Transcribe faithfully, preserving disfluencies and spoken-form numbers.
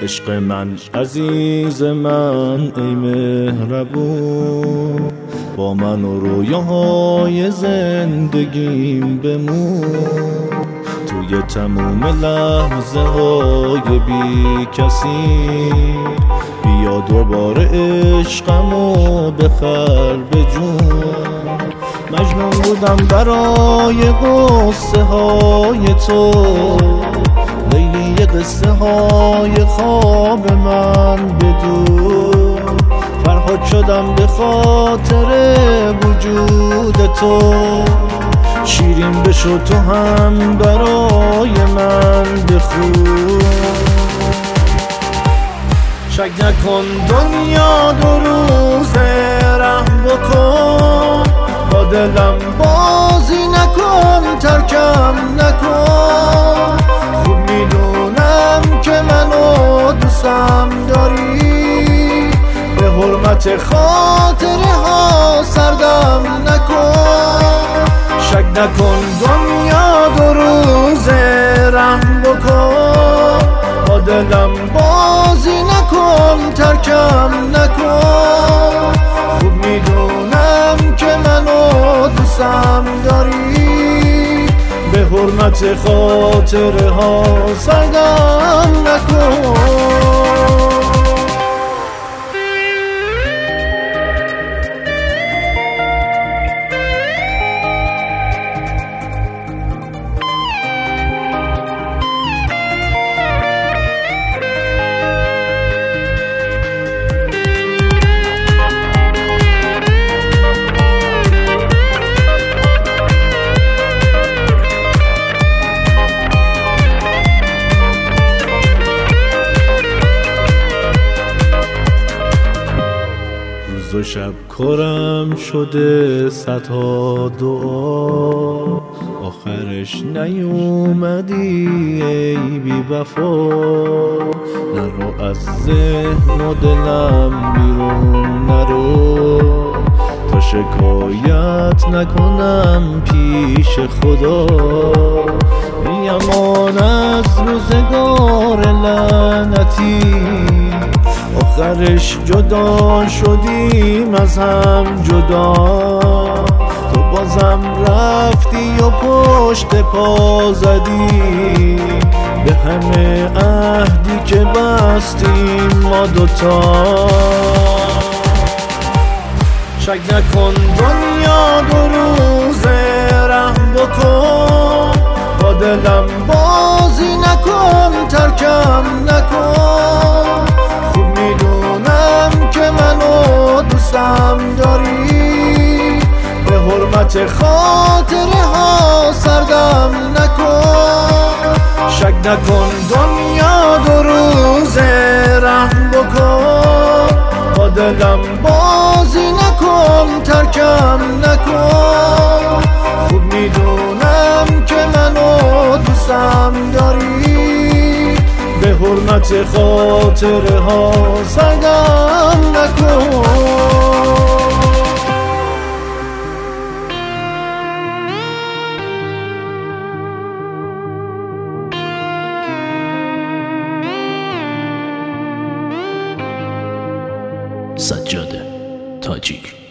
عشق من عزیز من ای مهربون، با من و رویاهای زندگیم بمون. توی تموم لحظه های بی کسی بیا دوباره عشقمو بخر به جون. مجنون بودم برای قصه های تو، لیلی قصه های خواب من بدون. فرهاد شدم به خاطر وجود تو، شیرین بشو تو هم برای من بخون. شک نکن دنیا دو روزه رحم بکن، با دلم بازی نکن ترکم نکن. خوب میدونم که منو دوستم داری، به حرمت خاطره ها سردم نکن. شک نکن دنیا دو روزه رحم بکن، با دلم بازی نکن ترکم نکن. خوب میدونم که منو دوستم داری، به حرمت خاطره ها سردم نکن. روز و شب کارم شده صدها دعا، آخرش نیومدی ای بی وفا. نرو از ذهن و دلم بیرون نرو، تا شکایت نکنم پیش خدا. ای امان از روزگار لعنتی، آخرش جدا شدیم از هم جدا. تو بازم رفتی و پشت پا زدی به همه عهدی که بستیم ما دوتا. شک نکن دنیا دو روزه رحم بکن، با دلم بازی نکن ترکم نکن. خوب میدونم که منو دوستم داری، به حرمت خاطره ها سردم نکن. شک نکن دنیا دو روزه رحم بکن، با دلم بازی نکن ترکم نکن. خوب میدونم که منو دوستم داری، به حرمت خاطره ها سردم نکن. سجاده تاجیک.